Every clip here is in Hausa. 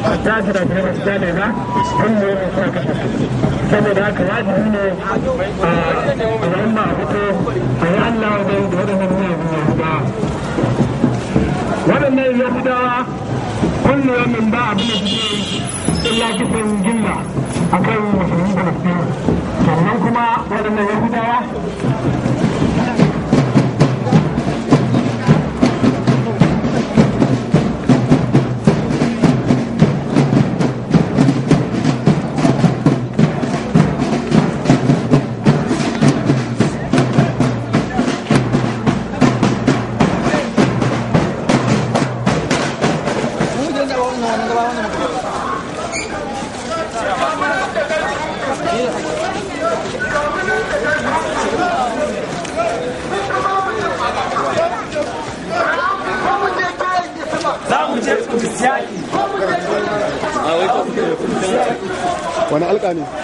ta su da kuma gaskiya ne ba wanda ya sa ka saboda haka wajibi ne a yayin ba a fito a yi Allah wajen da waɗannan yahudawa kullum min ba abin da suke illa kisan jilla a kan musulmin Falasɗinu sannan kuma waɗannan yahudawa wani alƙa ne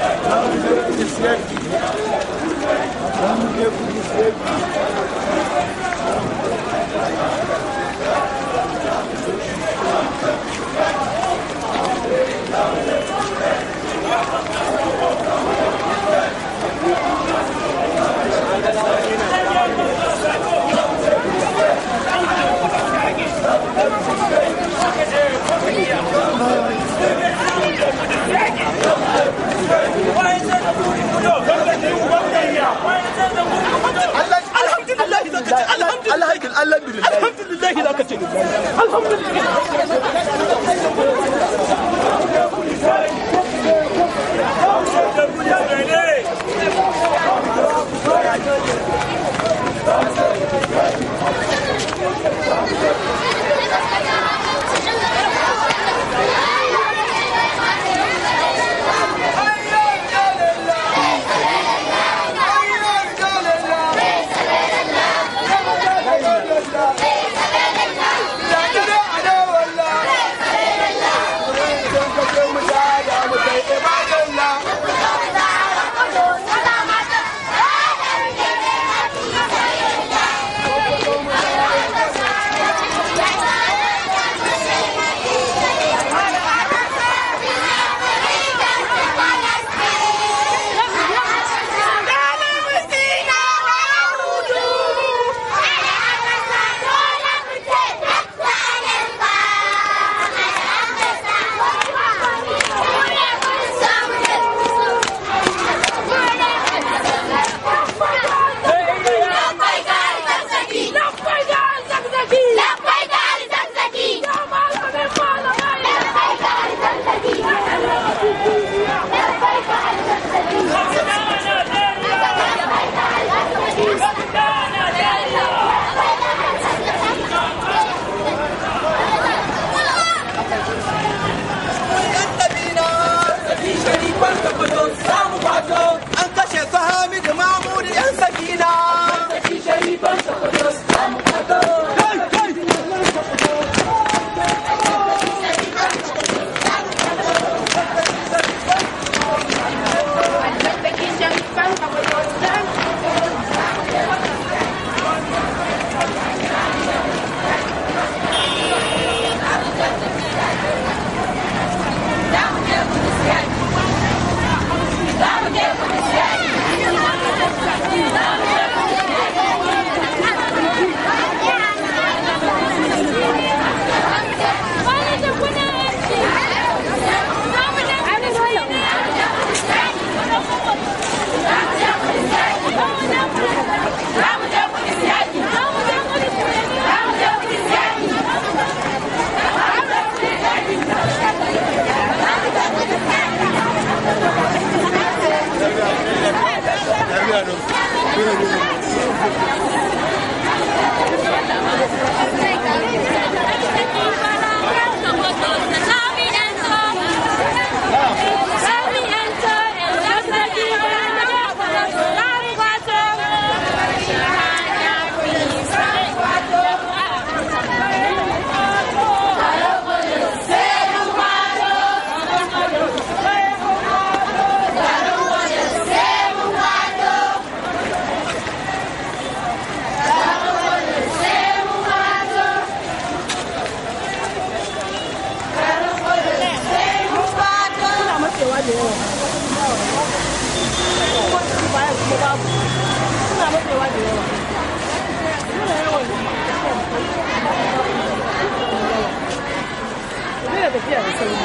tafiya da sauri.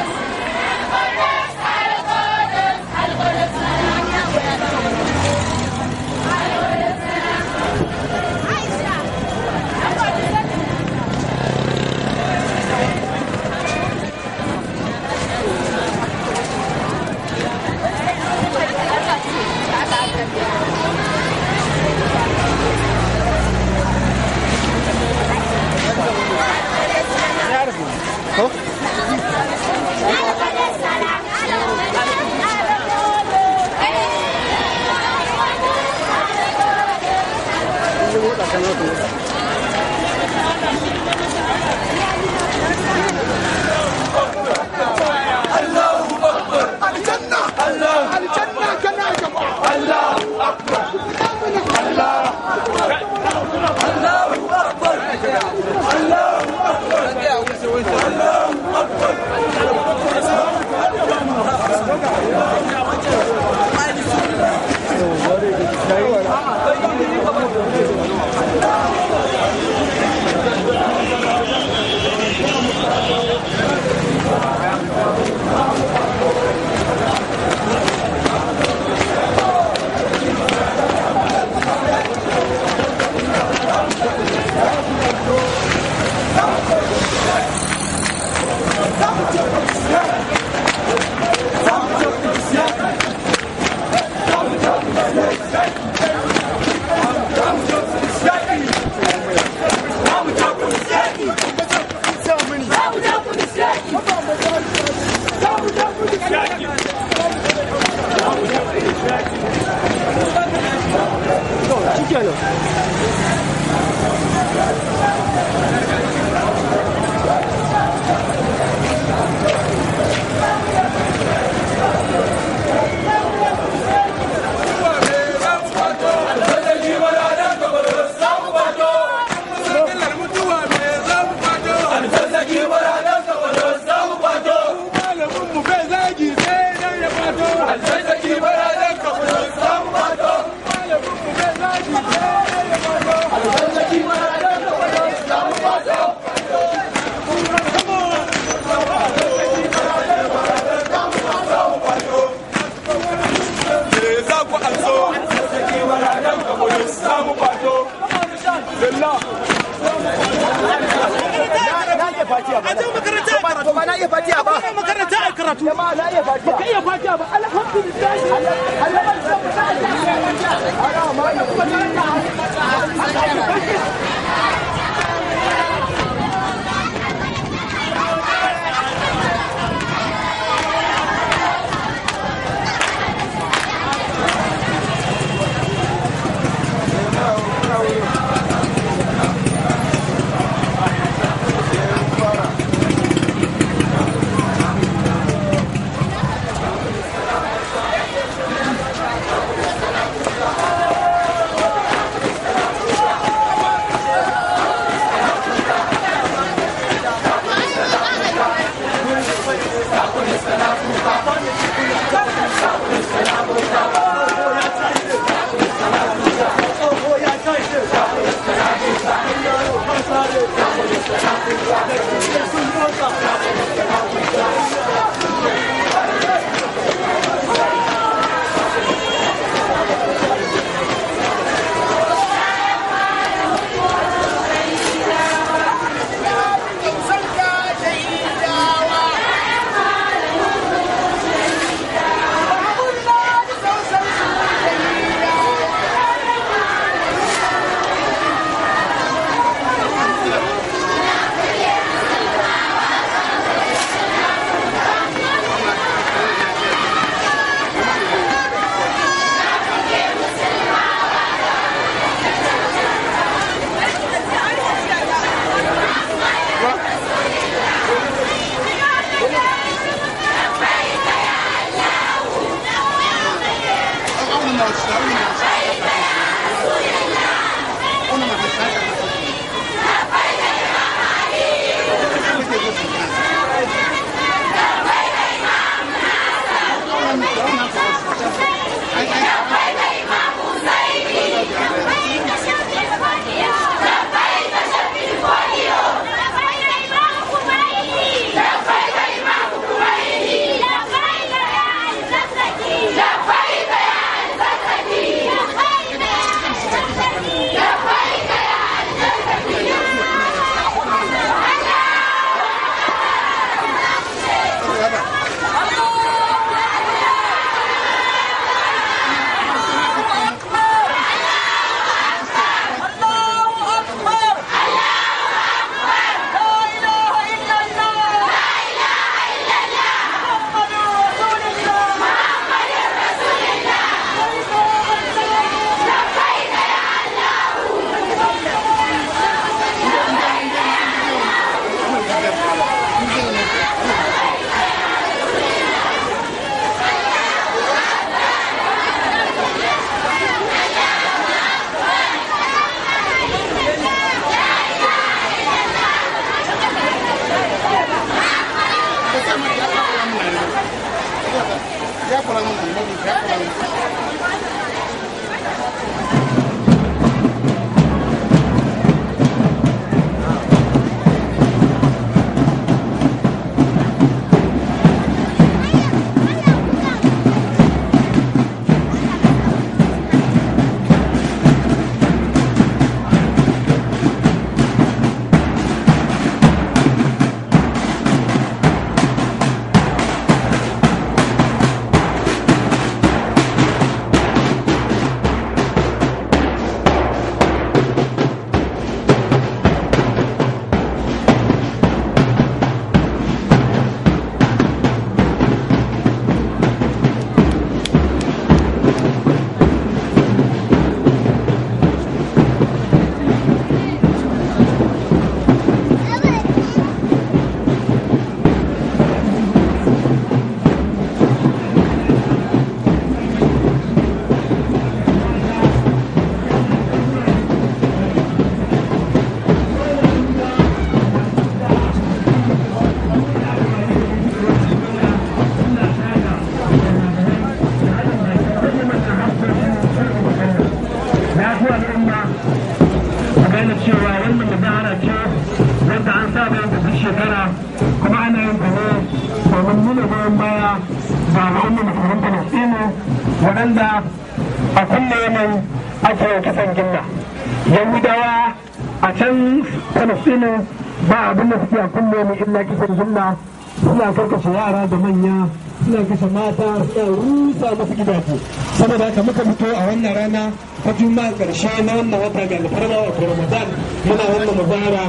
waɗanda a kulle yamin ake kisan gilla. Yahudawa a can Falastinu ba abin da suke a kulle yamin illa kisan gilla, suna karkashe yara da manya, suna kashe mata, suna rusa masu gidaje. Saboda haka muka fito a wannan rana ta juma'a ƙarshe na wannan wata ga alfarma wato Ramadan muna wannan mubara.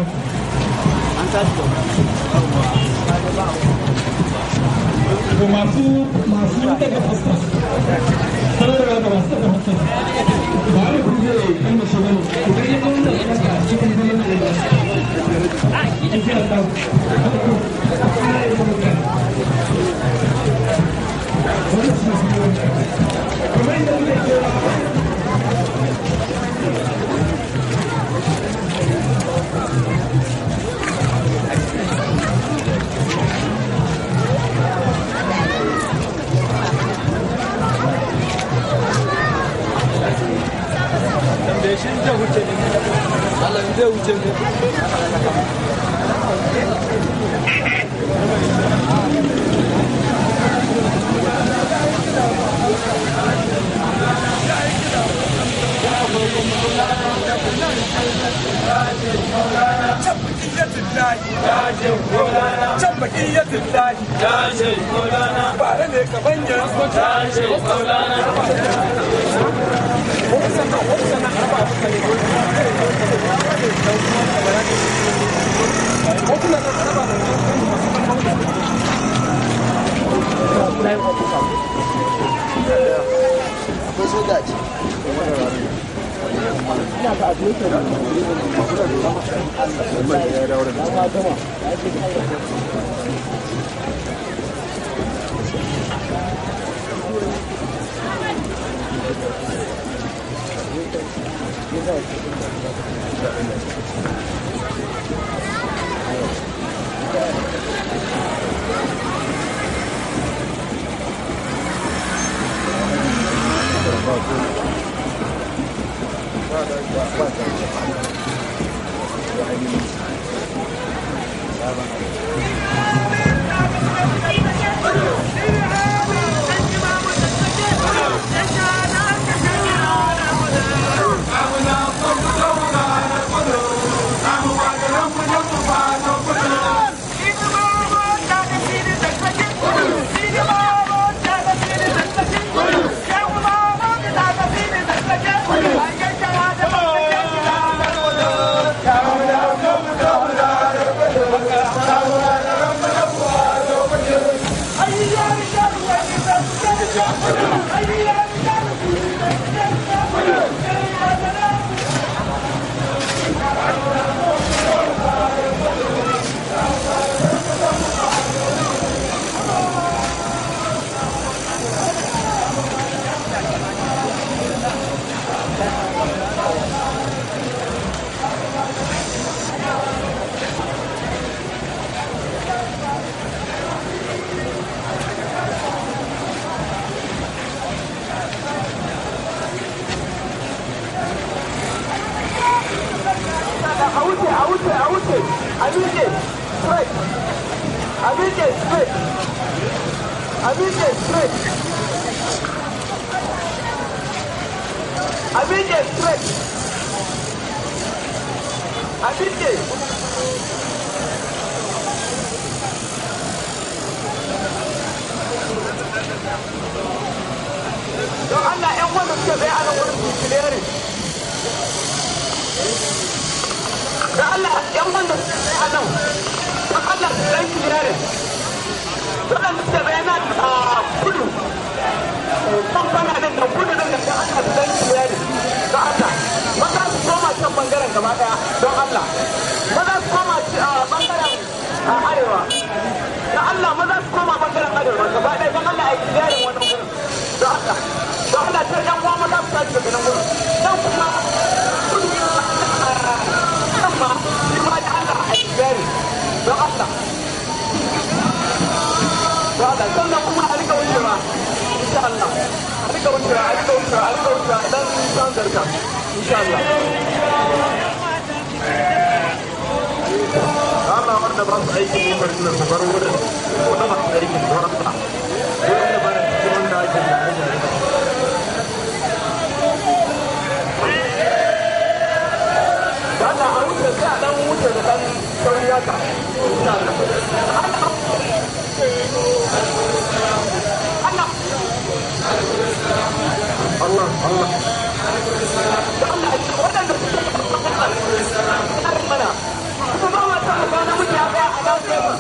masu daga fuska sanarwa da masu daga fuska ba da kuma zai kan mashi bane idan ya kawo da fuska cikin zaman da ya ci fiye da Thank you. Abike straight. Abike straight. Abike. Don Allah ‘yan wanda suke tsaye a nan wurin bikilere. Don Allah ‘yan wanda suke tsaye a nan. Don Allah su ɗan kilere. Waɗanda suke tsaye na kudu. Kamfana ɗin da kudu ɗin da don Allah su ɗan kilere. Don Allah. Maza su koma can ɓangaren gaba ɗaya. Don Allah. Maza su koma ɓangaren arewa. Don Allah maza su koma ɓangaren arewa gaba ɗaya. Don Allah a yi kilere wani wurin. Don Allah. Don Allah ta yan uwa maza su tashi daga nan wurin. Dan kuma kudu nan ma shi ma da Allah a yi kilere. Don Allah. Don Allah. Sannan kuma a rika wucewa. Insha Allah. A rika wucewa. Dan san zarka. Insha Allah. Allah wanda ba su aiki ne bari na su bar wurin. Wanda ba su aiki ne wurin ba. Wurin da ba da cikin wanda ake jare-jare ba. Da Allah a wuce sai a ɗan wuce da ɗan sauri haka. Insha Allah. Allah. Allah. Da Allah waɗanda suke mana kuma ba wata ba na muke a tsaya a lafiya ba.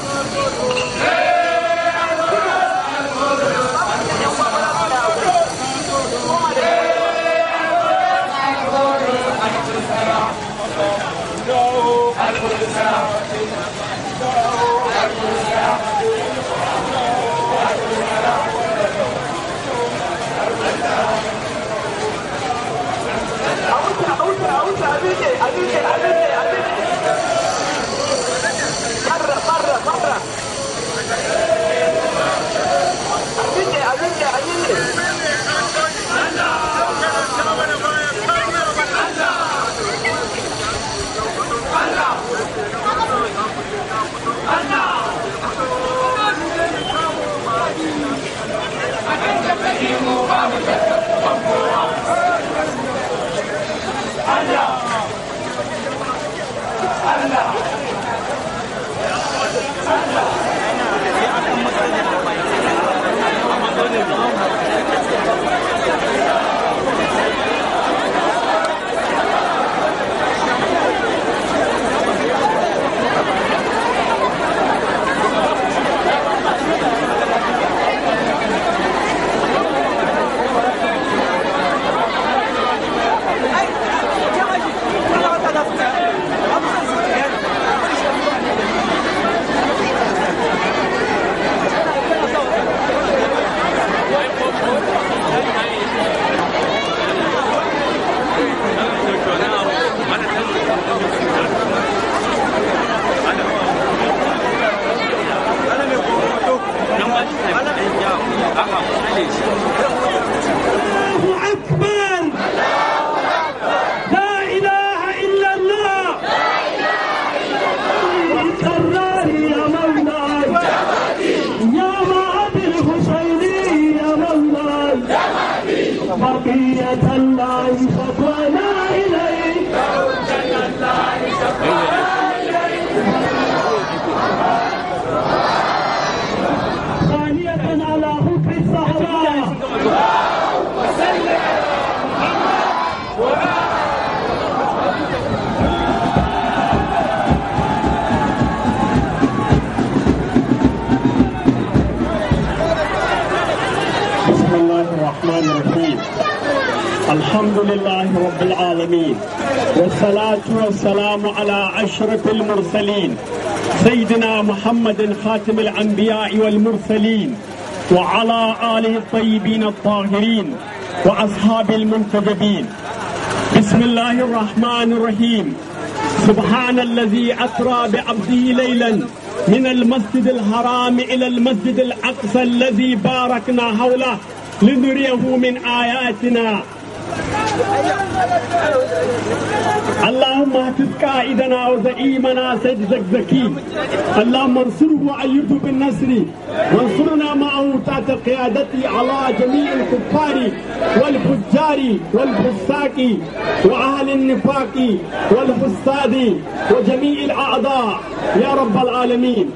الحمد لله رب العالمين والصلاة والسلام على أشرف المرسلين سيدنا محمد خاتم الأنبياء والمرسلين وعلى آله الطيبين الطاهرين وأصحاب المنتجبين. بسم الله الرحمن الرحيم. سبحان الذي أسرى بعبده ليلا من المسجد الحرام إلى المسجد الأقصى الذي باركنا حوله لنريه من آياتنا. اللهم احفظ قائدنا وزعيمنا سيد زكزكي. اللهم انصره وأيده بالنصر وانصرنا معه تحت قيادتي على جميع الكفار والفجار والفساق وأهل النفاق والفساد وجميع الأعداء يا رب العالمين.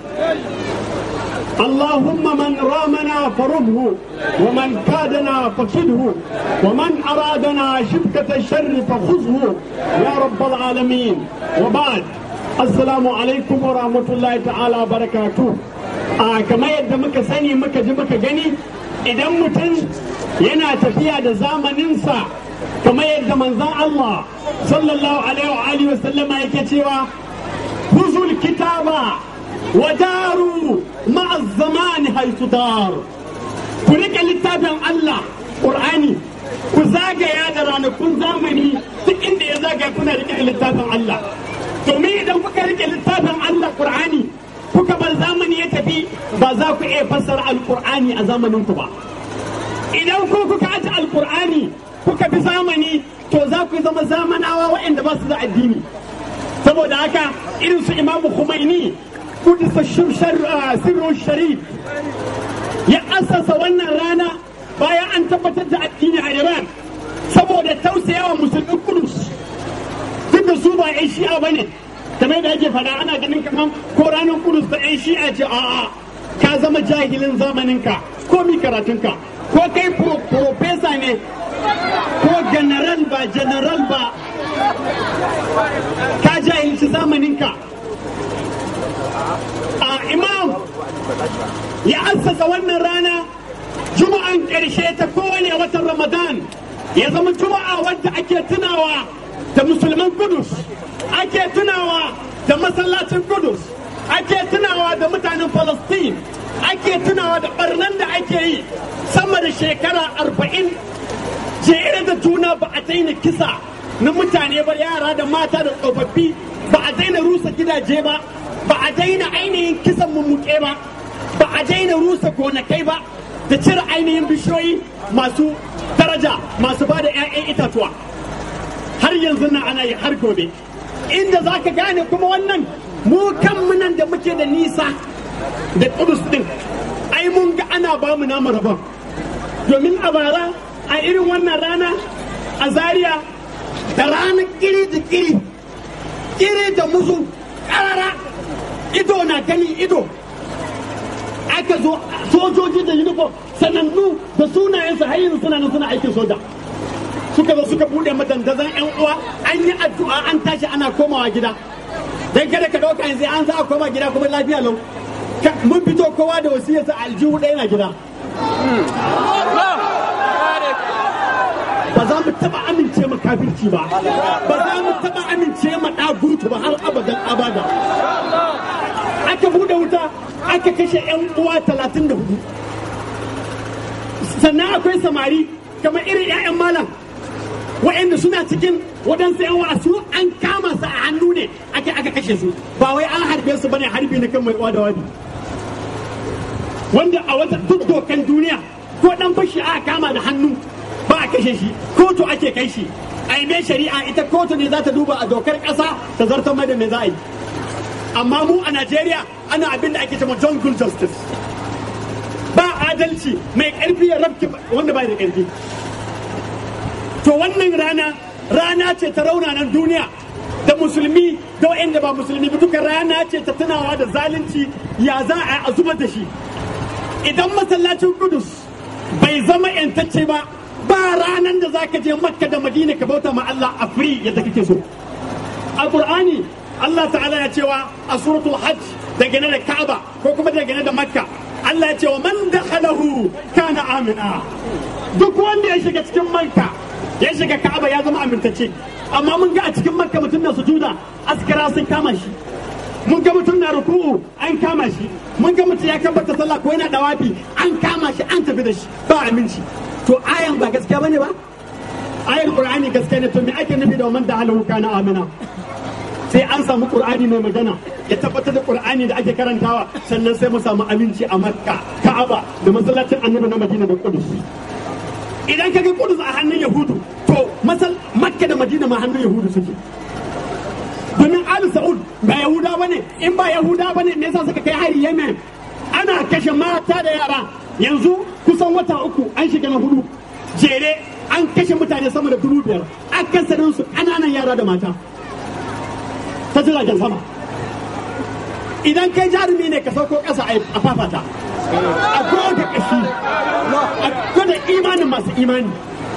اللهم من رامنا فرمه ومن كادنا فكده ومن أرادنا شبكة الشر فخذه يا رب العالمين. وبعد، السلام عليكم ورحمة الله تعالى وبركاته. كما yadda muka sani muka ji muka gani, idan mutum yana tafiya da zamaninsa kamar yadda manzon Allah sallallahu alaihi wa sallama yake cewa huzul kitaba وداروا مع الزمان حيث دار. ku rike littafin Allah Qur'ani, ku zagaya da ranakun zamani duk inda ya zagaya kuna rike littafin Allah. domin idan kuka rike littafin Allah Qur'ani kuka bar zamani ya tafi, ba za ku iya fassara alqur'ani a zamanin ku ba. idan ku kuka aje alqur'ani kuka bi zamani, to za ku zama zamanawa waɗanda ba su da addini. saboda haka irin su Imam Khomeini Kudus sirrun sharif ya asasa wannan rana bayan an tabbatar da addini a Iran saboda tausayawa musulmin Kudus, duk da su ba 'yan shi'a ba ne kamar da ake faɗa. ana ganin kamar ko ranar Kudus da 'yan shi'a ce. a'a, ka zama jahilin zamaninka ko mi karatunka, ko kai profesa ne ko general ba ka jahilci zamaninka. Imam ya assasa wannan rana juma'an ƙarshe ta kowane watan Ramadan ya zama juma'a wadda ake tunawa da musulman Kudus, ake tunawa da masallacin Kudus, ake tunawa da mutanen Palestine, ake tunawa da barnan da ake yi sama da shekara 40 jere da juna. ba a daina kisa na mutane ba, yara da mata da tsofaffi, ba a daina rusa gidaje ba, ba a daina ainihin kisan mummuke ba, ba a daina rusa gonakai ba da cire ainihin bishiyoyi masu daraja masu ba da 'ya'yan itatuwa. har yanzu nan ana yi har gobe. inda za ka gane kuma wannan, mu kanmu nan da muke da nisa da Kudus din, ai mun ga ana ba mu namu rabon. domin a bara a irin wannan rana a Zaria, da ranar kiri da kiri da musu karara, ido na gani ido, aka zo sojoji da uniform sanannu da sunayensu har yanzu suna nan suna aikin soja, suka zo suka bude madandazan 'yan uwa, an yi addu'a an tashi ana komawa gida. dan kada ka dauka yanzu an za a koma gida kuma lafiya lau. mun fito kowa da wasiyarsa aljihu ɗaya na gida. ba za mu taba amince ma kafirci ba, ba za mu taba amince ma ɗagutu ba har abadan abada. aka bude wuta aka kashe 'yan uwa 34. sannan akwai samari kamar irin 'ya'yan malam wa'anda suna cikin waɗansu 'yan wasu an kama su a hannu ne aka kashe su, ba wai an harbe su bane harbi na kan mai uwa da wani, wanda a wata duk dokan duniya ko dan fashi aka kama da hannu ba a kashe shi, kotu ake kai shi a yi mai shari'a. ita kotu ne za ta duba a dokar ƙasa ta zartar mai da me za a yi. amma mu a Najeriya ana abin da ake cewa jungle justice, ba adalci, mai ƙarfi ya rabke wanda bai da ƙarfi. to wannan rana ce ta raunanan duniya, da musulmi da wa'anda ba musulmi ba duka rana ce ta tunawa da zalunci ya za a zubar da shi. idan masallacin Kudus bai zama yantacce ba, ba ranan da za ka je Makka da Madina ka bauta ma Allah a free yadda kake so. a Qur'ani Allah ta'ala ya cewa a suratul hajj dangane da Ka'aba ko kuma dangane da Makka, Allah ya ce wa man dakhalahu kana amina. duk wanda ya shiga cikin Makka ya shiga Ka'aba ya zama amintacce. amma mun ga a cikin Makka mutum na sujuda askara sun kama shi, mun ga mutum na ruku'u an kama shi, mun ga mutum ya kabbata sallah ko yana dawafi an kama shi an tafi da shi, ba aminci. to ayan ba gaskiya bane ba? ayan Qur'ani gaskiya ne. to me ake nufi da man da halahu kana amina? sai an samu Qur'ani mai magana ya tabbatar da Qur'ani da ake karantawa, sannan sai mu samu aminci a Makka, Ka'aba da masallacin Annabi na Madina da Qudus. idan ka ga Qudus a hannun Yahudu, to Makka da Madina ma hannun Yahudu suke. domin Ali Sa'ud ba Yahuda bane, in ba Yahuda bane me yasa suka kai hari Yemen ana kashe mata da yara? yanzu kusan wata 3 an shiga na 4 jere an kashe mutane sama da 5,000 akasarin su ƙananan yara da mata ta jiragen sama. Idan kai jarumi ne ka sauko ƙasa a fafata a goga ƙashi a gwada imanin masu imani.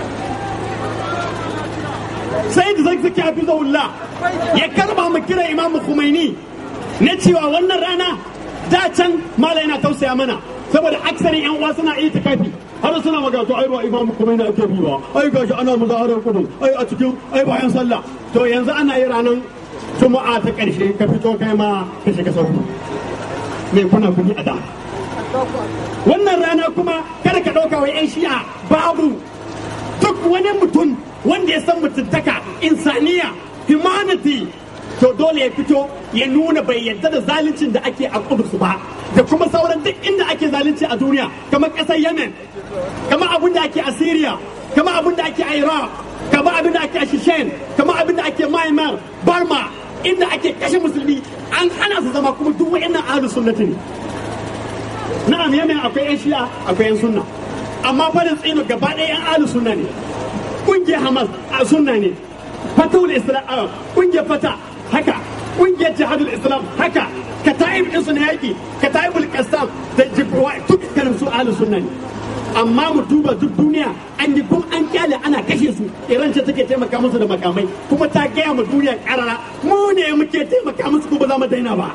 sai da zaki hafi zaullah ya karba mu kira imamu Khomeini na cewa wannan rana da can malai na tausaya mana saboda aksarin yan uwa suna itikafi har suna magato ai ba imamu Khomeini ake bi ba ai gashi ana muzaharar kudu ai a cikin ai bayan sallah to yanzu ana yi ranar juma'a ta karshe ka fito kai ma ka shiga sauki me kuna kuni a da wannan rana kuma kada ka dauka wai yan shi'a babu duk wani mutum wanda ya san mutuntaka insaniya humanity to dole ya fito ya nuna bai yadda da zaluncin da ake a Kudus ba da kuma sauran duk inda ake zalunci a duniya kamar ƙasar Yemen kamar abin da ake a Syria kamar abin da ake a Iraq kamar abin da ake a Shishen kamar abin da ake Myanmar Burma inda ake kashe musulmi an hana su zama kuma duk wa'annan ahlus sunnati ne. Na'am Yemen akwai yan shi'a akwai yan sunna amma Palestine gaba ɗaya yan ahlus sunna ne. Kungiyar Hamas a sunna ne, Fatahul Islam kungiyar Fata haka, kungiyar Jihadul Islam haka, Kata'ib din su na yaki, Kata'ibul Qassam da Jibwa dukkanin su ahlus sunna ne. Amma mu duba duk duniya an yi kuma an kyale ana kashe su, Iran ce take taimaka musu da makamai kuma ta gaya mu duniya karara mu ne muke taimaka musu kuma ba za mu daina ba.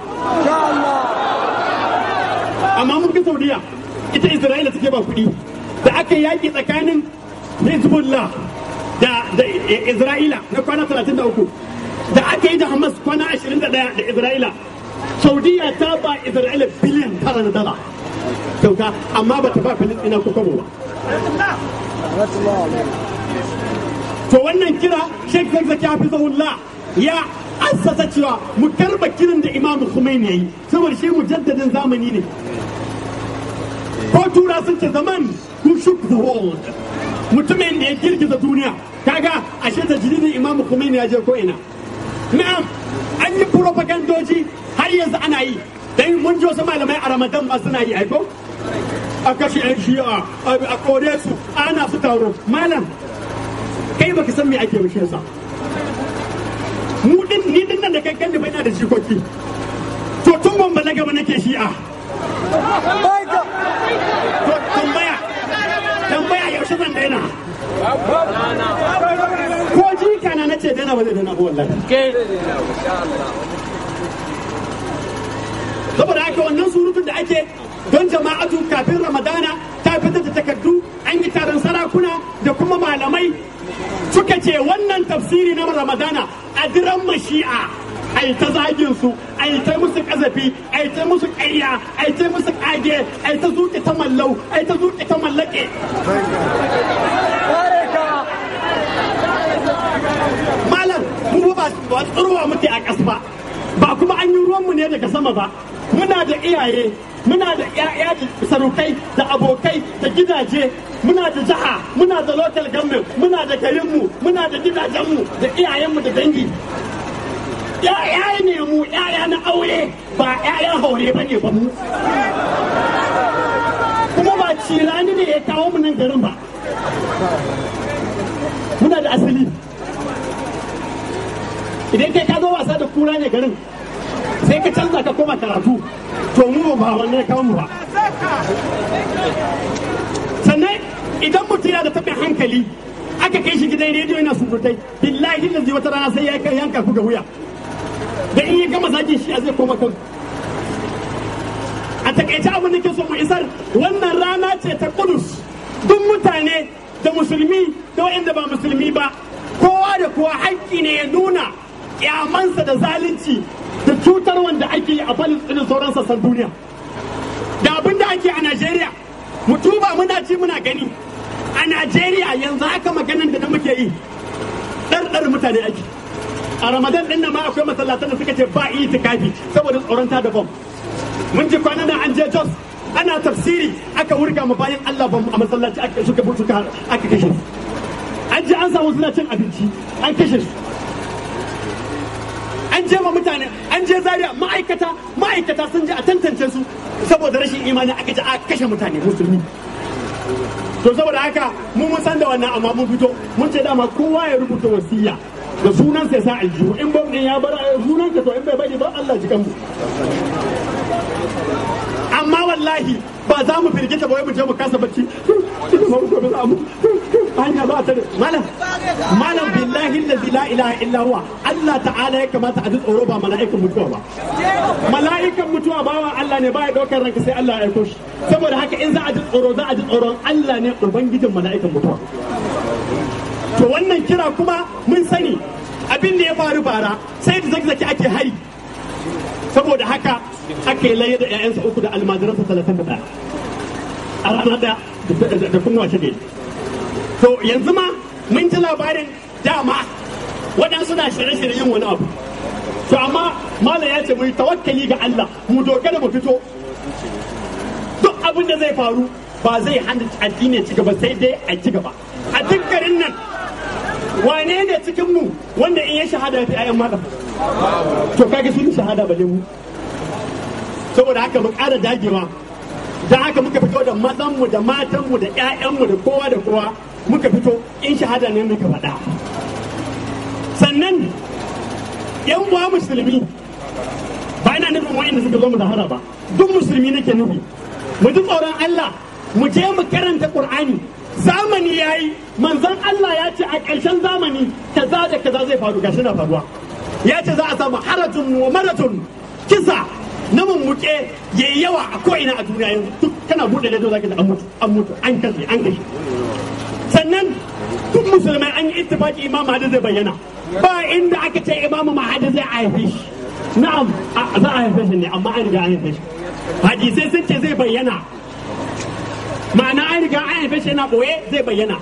Amma mun ga Saudiya ita Isra'ila take ba kuɗi da aka yaki tsakanin Hezbollah da Isra'ila na kwana 33 da aka yi da Hamas kwana 21 da Isra'ila Saudiya ta ba Isra'ila biliyan 9 na dala kyauta amma ba ta ba Filistina ko kwabo ba. To wannan kira Sheikh Zakzaki Hafizahullah ya assasa cewa mu karba kiran da Imam Khomeini yayi saboda shi mujaddadin zamani ne. Ko tura sun ce zaman who shook the world mutumin da ya girgiza duniya kaga ashe ta jiridin Imam Khomeini ya je ko ina. Na'am an yi propagandoji har yanzu ana yi dan mun ji wasu malamai a Ramadan ba suna yi aiko a kashe yan shi'a a kore su ana su taro malam kai baka san me ake rushe sa mu din ni din nan da kai kan da bai da jikoki to tun ban balaga ba nake shi'a to tambaya yaushe zan daina ko jika na nace daina ba zai daina ba wallahi saboda haka wannan surutun da ake don jama'atu kafin ramadana ta fitar da takardu an yi taron sarakuna da kuma malamai suka ce wannan tafsiri na ramadana a diran mashi'a ai ta zagin su ai ta musu kazafi ai ta musu ƙarya ai ta musu kage ai ta zuke ta mallau ai ta zuke ta mallake malam mu ba tsuruwa muke a ƙasa ba kuma an yi ruwanmu ne daga sama ba muna da iyaye muna da ƴaƴa da sarukai da abokai da gidaje muna da jiha muna da local government muna da garinmu muna da gidajenmu da iyayenmu da dangi ƴaƴa ne mu ƴaƴa na aure ba ƴaƴan haure ba ne ba mu kuma ba cirani ne ya kawo mu nan garin ba muna da asali idan kai ka zo wasa da kura ne garin sai ka canza ka koma karatu to mu ba wannan kawo mu ba sannan idan mutum yana da taɓin hankali aka kai shi gidan rediyo yana surutai billahi da wata rana sai ya yanka ku ga wuya da in ya gama zagin shi a zai koma kan a takaice abin da ke so mu isar wannan rana ce ta Kudus duk mutane da musulmi da waɗanda ba musulmi ba kowa da kowa haƙƙi ne ya nuna kyamansa da zalunci da cutar wanda ake yi a Palestine sauran sassan duniya da abin da ake a Najeriya mu tuba muna ci muna gani a Najeriya yanzu haka maganan da muke yi ɗarɗar mutane ake a Ramadan ɗin nan ma akwai masallatan da suka ce ba itikafi saboda tsoron ta da bom mun ji kwanan nan an je Jos ana tafsiri aka wurga mu bayan Allah bom a masallaci aka kashe su an je an samu suna cin abinci an kashe su an je ma mutane an je Zaria ma'aikata sun je a tantance su saboda rashin imani aka je a kashe mutane musulmi to saboda haka mu mun san da wannan amma mun fito mun ce dama kowa ya rubuta wasiya da sunan sai sa aljihu in bom din ya bar sunan ka to in bai bari ba Allah ji kanmu amma wallahi ba za mu firgita ba wai mu je mu kasa bacci ba mu gobe za mu hanya ba ta malam billahi allazi la ilaha illa huwa Allah ta'ala ya kamata a ji tsoro ba mala'ikan mutuwa ba mala'ikan mutuwa bawan Allah ne baya daukar ranka sai Allah ya aiko shi saboda haka in za a ji tsoro za a ji tsoron Allah ne ubangijin mala'ikan mutuwa to wannan kira kuma mun sani abin da ya faru bara sai da zakzaki ake hari saboda haka ake laye da 'ya'yansa uku da almajiransa 31 a rana da kuma wace gari to yanzu ma mun ji labarin dama waɗansu na shirye-shirye yin wani abu to amma malam ya ce mu yi tawakkali ga Allah mu dogara mu fito duk abin da zai faru ba zai hana addini ci gaba sai dai a ci gaba a duk garin nan wane ne cikin mu wanda in ya shahada ya fi ayan malam to kage sun shahada ba mu saboda haka mu ƙara dagewa da haka muka fito da mazanmu da matanmu da 'ya'yanmu da kowa da kowa muka fito in shahada ne muka faɗa sannan yan uwa musulmi ba ina nufin wa'inda suka zo mu zahara ba duk musulmi nake nufi mu ji tsoron Allah mu je mu karanta Qur'ani zamani yayi manzon Allah ya ce a ƙarshen zamani kaza da kaza zai faru gashi na faruwa ya ce za a samu haratun wa maratun kisa na mummuke yayi yawa a ko'ina a duniya yanzu duk kana buɗe da zaka an mutu an kashe sannan duk musulmai an yi ittifaki Imam Mahdi zai bayyana ba inda aka ce Imam Mahdi zai haife shi na'am za a haife shi ne amma an riga an haife shi hadisai sun ce zai bayyana ma'ana an riga an haife shi yana boye zai bayyana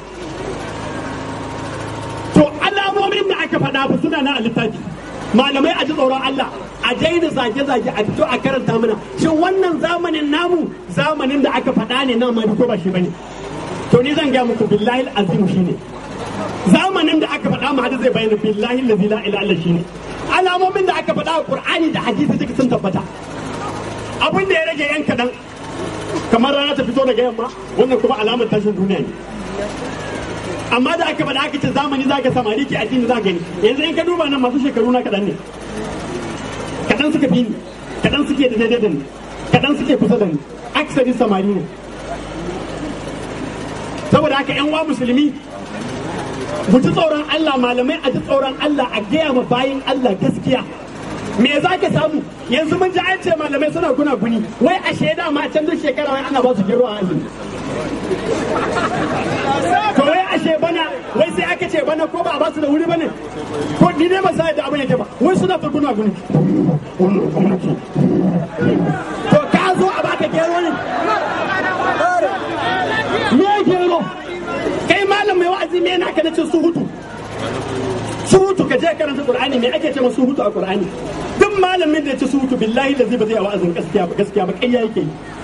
to alamomin da aka faɗa ba suna na a littafi malamai a ji tsoron Allah a daina zage-zage a fito a karanta mana shin wannan zamanin namu zamanin da aka faɗa ne na mai ko ba shi bane to ni zan ga muku billahi azim shine zamanin da aka faɗa ma zai bayyana billahi allazi la ilaha illa shine alamomin da aka faɗa a Qur'ani da hadisi duka sun tabbata abin da ya rage yan kadan kamar rana ta fito daga yamma wannan kuma alamar tashin duniya ne amma da aka faɗa aka ce zamani za ka samari ki addini za ka gani yanzu in ka duba nan masu shekaru na kaɗan ne kaɗan suka fi ni kaɗan suke da daidai da ni kaɗan suke kusa da ni aksari samari ne saboda haka yan uwa musulmi mu ji tsoron Allah malamai a ji tsoron Allah a gaya ma bayin Allah gaskiya me za ka samu yanzu mun ji an ce malamai suna guni wai a shaida ma can duk shekara wai ana ba su gero a azumi to wai ashe bana wai sai aka ce bana ko ba a ba su da wuri bane ko ni ne ba sai da abin yake ba wai suna ta guni to ka zo a baka gero ne me gero kai malam mai wa'azi me naka na cin suhutu ka je karanta Qur'ani me ake ce masa suhutu a Qur'ani duk malamin da ya ci suhutu billahi lazi ba zai wa'azin gaskiya ba kai yake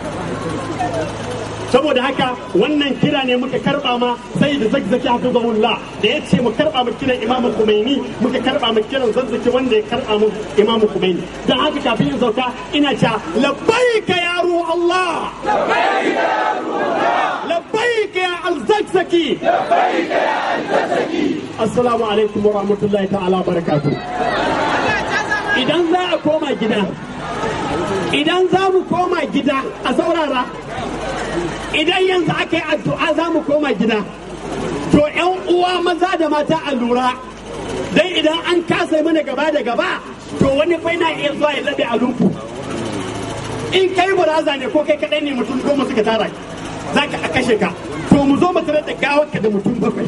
saboda haka wannan kira ne muka karba ma sai da zakzaki hafizahullah da ya ce mu karba mu kiran Imam Khomeini muka karba mu kiran zazzaki wanda ya karba mu Imam Khomeini dan haka kafin in sauka ina cewa labbaika ya ruh Allah labbaika ya ruh Allah labbaika ya al-zakzaki labbaika ya al-zakzaki assalamu alaikum wa rahmatullahi ta'ala wa barakatuh idan za a koma gida idan za mu koma gida a saurara idan yanzu aka yi addu'a za mu koma gida to yan uwa maza da mata a lura dan idan an kasa mana gaba da gaba to wani fai na iya zuwa ya labe a lunku in kai buraza ne ko kai kadai ne mutum goma suka tara za ka kashe ka to mu zo mu tarar da gawarka da mutum bakwai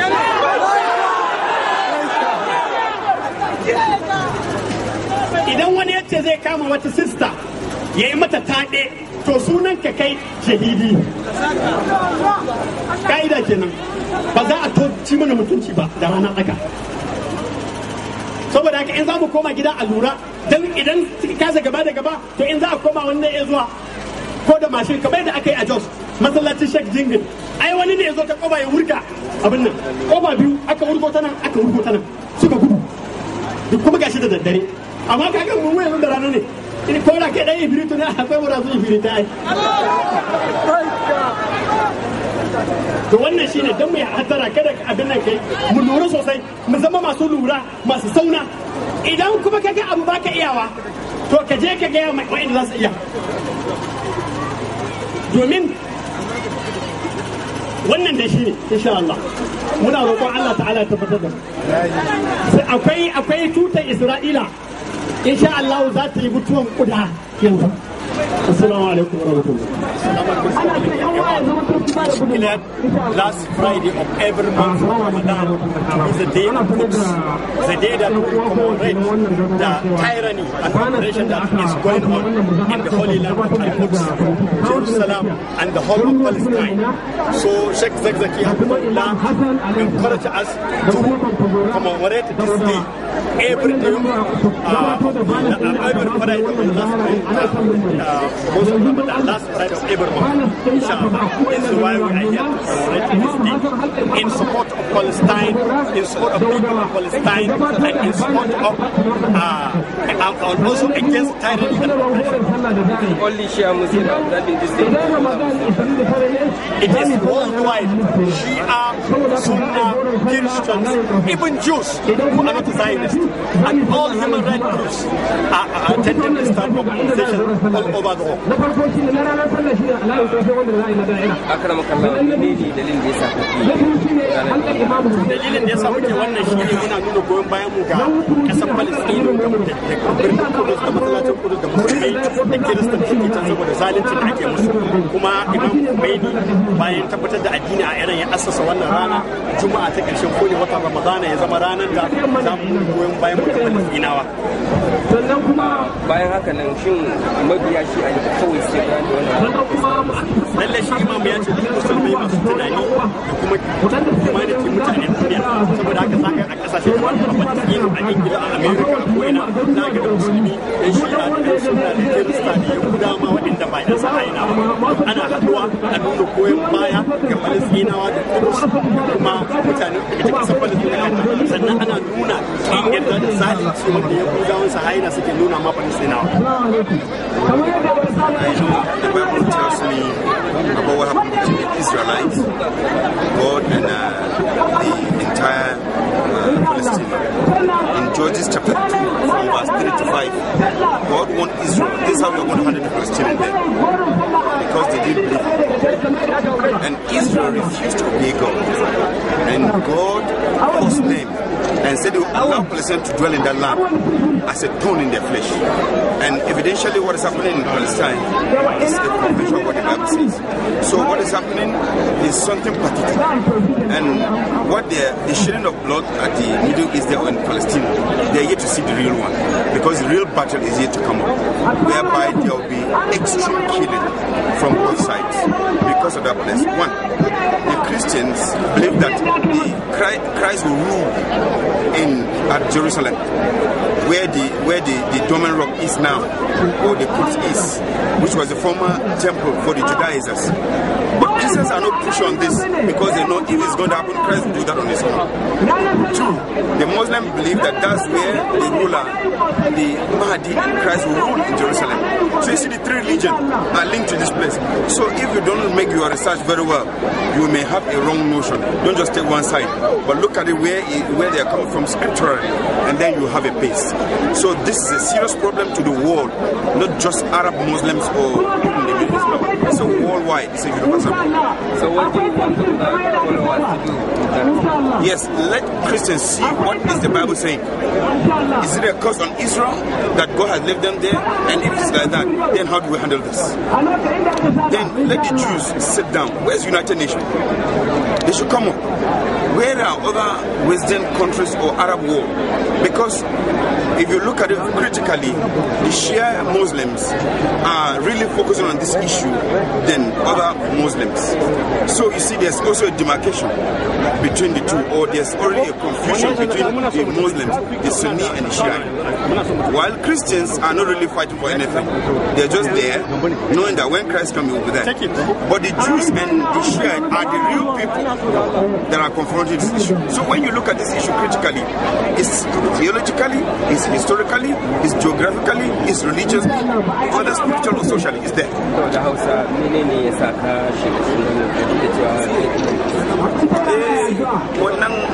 idan wani yace zai kama wata sista ya yi mata taɗe to sunan ka kai shahidi ka'ida kenan ba za a ci mana mutunci ba da rana tsaka saboda haka in za mu koma gida a lura don idan kasa gaba da gaba to in za a koma wani ya zuwa ko da mashin kamar da aka yi a Jos masallacin Sheikh Jingin ai wani ne ya zo ta koba ya wurga abin nan koba biyu aka wurgo ta nan aka wurgo ta nan suka gudu duk kuma gashi da daddare amma kaga mu yanzu da rana ne in ko da kai dai ifiritu ne akwai wura su ifirita ai to wannan shine dan mu hattara kada abin nan kai mu lura sosai mu zama masu lura masu sauna idan kuma kaga abu baka iyawa to ka je ka ga mai wanda za su iya domin wannan da shi ne insha Allah muna roƙon Allah ta'ala ya tabbatar da akwai tutar Isra'ila insha Allah za ta yi mutuwan kuda yanzu. Assalamu alaikum warahmatullahi. Last Friday of every month of Ramadan is the day of Quds, the day that we commemorate the tyranny and oppression that is going on in the Holy Land of Quds, Jerusalem, and the whole of Palestine. So Sheikh Zakzaki Abdullah encouraged us to commemorate this day every day, every Friday of the last Friday of every month. Inshallah, this is why we are here to commemorate this day in support of Palestine, in support of people of Palestine, and in support of and also against tyranny and oppression. Only Shia Muslims are observing this day. It is worldwide. Shia, Sunni, Christians, even Jews who are not Zionists, and all human rights groups are attending this type of organization all over the world. Dalilin da ya sa muke wannan shi ne muna nuna goyon bayan mu ga kasar Palestine da birnin Kudus da masallacin Kudus da musulmai da Kirista da suke can saboda zalunci da ake musu. Kuma Imam Khomeini bayan tabbatar da addini a Iran ya assasa wannan rana Juma'a ta ƙarshen kowane watan Ramadana ya zama ranar da za mu goyon bayan mu ga Palestinawa. Sannan kuma bayan haka nan shin mabiya shi a kawai sai da wannan lalle shi imam ya ce duk musulmai masu tunani da kuma humanity mutane duniya saboda haka zaka a kasashen kamar Palestine a Ingila a America a ko'ina za ga musulmi da shi da sunna da Kirista da Yahuda ma waɗanda ba yan sahayina ba ana haɗuwa a nuna goyon baya ga Palestinawa da Kudus kuma mutane daga cikin kasar Palestine sannan ana nuna kin yadda da zalunci wanda Yahudawan sahayina suke nuna ma Palestinawa. The Bible tells me about what happened to the Israelites, God and the entire Palestine. In Judges chapter 2, from verse 3 to 5, God warned Israel, this is how you're going to handle the Palestinians then, because they didn't believe. And Israel refused to obey God. And God cursed them and said he would allow Palestinians to dwell in that land as a thorn in their flesh. And evidentially what is happening in Palestine is a confirmation of what the Bible says. So what is happening is something pathetic. And what the shedding of blood at the Middle East there in Palestine, they are yet to see the real one. Because the real battle is yet to come up, whereby there will be extreme killing from both sides because of that place. One, the Christians believe that Christ will rule at Jerusalem, where the Dome Rock is now, or the Quds is, which was the former temple for the Judaizers. But Christians are not pushing on this because they know if it's going to happen, Christ will do that on his own. Two, the Muslims believe that that's where the ruler, the Mahdi and Christ will rule in Jerusalem. So you see the three religions are linked to this place. So if you don't make your research very well, you may have a wrong notion. Don't just take one side, but look at it where they are coming from scripturally, and then you have a base. So this is a serious problem to the world, not just Arab Muslims or people in the Middle East. It's a worldwide, it's a universal problem. So what do you want to do? Yes, let Christians see what is the Bible saying. Is it a curse on Israel that God has left them there? And if it's like that, then how do we handle this? Then let the Jews sit down. Where's United Nations? They should come up. Where are other Western countries or Arab world? Because if you look at it critically, the Shia Muslims are really focusing on this issue than other Muslims. So you see there's also a demarcation between the two, or there's already a confusion between the Muslims, the Sunni and the Shia. While Christians are not really fighting for anything. They're just there, knowing that when Christ comes, he will be there. But the Jews and the Shia are the real people that are confronting this issue. So when you look at this issue critically, it's theologically, it's historically, it's geographically, it's religiously, whether spiritual or socially, it's there.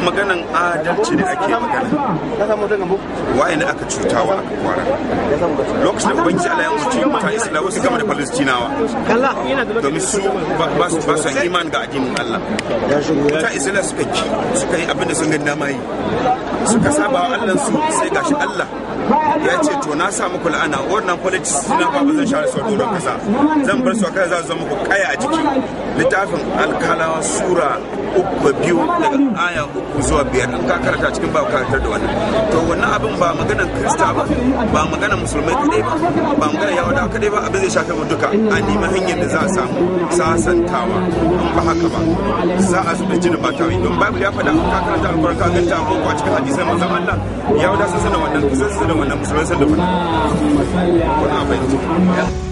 maganan adalci da ake magana waye ne aka cutawa aka kwara lokacin da ubangiji Allah ya umarci mutane Isra'ila su gama da Falastinawa domin su ba su iman ga addinin Allah mutane Isra'ila suka yi abin da sun gani dama yi suka saba wa Allah su sai gashi Allah ya ce to na sa muku la'ana wannan politics na ba zan share su doron kasa zan bar su a kai za su zama ku kaya a jiki littafin alkalawa sura 2 daga aya 3 zuwa 5 in ka karanta cikin ba karantar da wannan to wannan abin ba maganan krista ba maganan musulmai kadai ba maganan yahudawa kadai ba abin zai shafe mu duka a nemi hanyar da za a samu sasantawa in ba haka ba za a zuba jinin ba tawi don bible ya faɗa ka karanta alkur'ani ka ganta ko a cikin hadisai manzon Allah yahudawa sun sanar wannan musulmai sun da wannan wannan abin